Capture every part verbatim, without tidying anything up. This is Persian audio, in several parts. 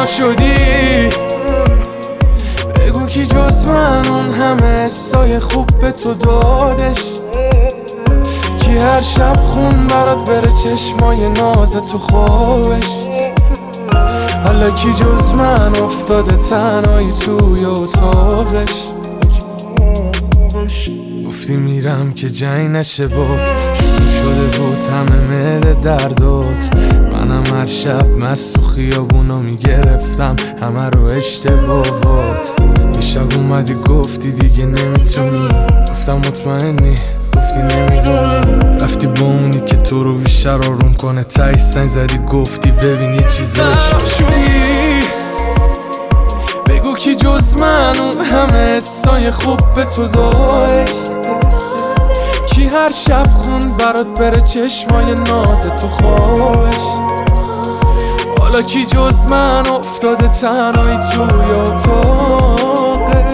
تنها شدی بگو کی جز من اون همه حسای خوب به تو دادش، کی هر شب خون برات بره چشمای ناز تو خوابش. حالا کی جز من افتاده تنهایی توی اتاقش. گفتی میرم که جنگ نشه بات، شروع شده بود همه معده دردات. منم هر شب مست تو خیابونا میگرفتم همه رو اشتباهات. یه شب اومدی گفتی دیگه نمیتونی، گفتم مطمئنی، گفتی نمیدونی. رفتی با اونی که تو رو بیشتر آروم کنه، تایش سنگ زدی گفتی ببین یه چیزایی شدی. بگو کی جز من اون همه حسای خوب به تو داشت، کی هر شب خون برات بره چشمای ناز تو خوابش. حالا کی جز من افتاده تنهایی توی اتاقه.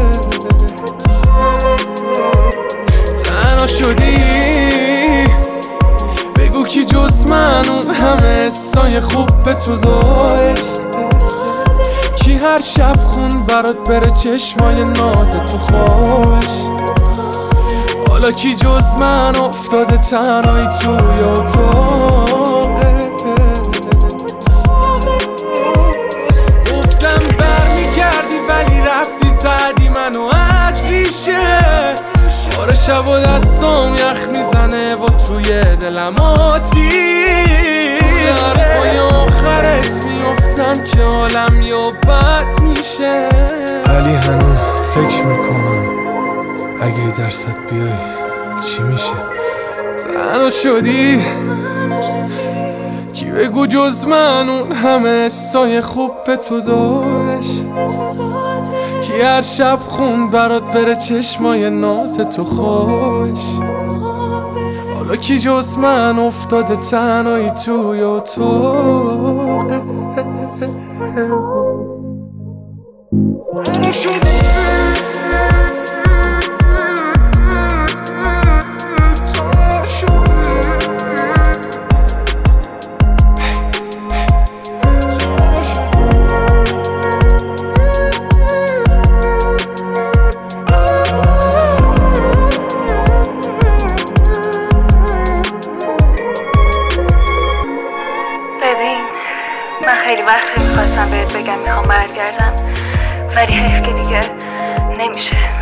تنها شدی بگو کی جز من اون همه حسای خوب به تو داشت، کی هر شب خون برات بره چشمای ناز تو خوابش. حالا کی جز من افتاده تنهایی توی اتاقه. گفتم برمیگردی ولی رفتی زدی منو از ریشه. آره شب و دستام یخ میزنه و توی دلم آتیشه. حرفای آخرت میافتم که حالم یا بد میشه، ولی هنوز فکر میکنم اگه یه درصد بیای چی میشه. تنها شدی کی بگو جز من اون همه حسای خوب به تو داشت، کی هر شب خون برات بره چشمای ناز تو خوابش. حالا کی جز من افتاده تنهایی توی اتاقه. من خیلی وقت میخواستم بهت بگم میخوام برگردم، ولی حیف که دیگه نمیشه.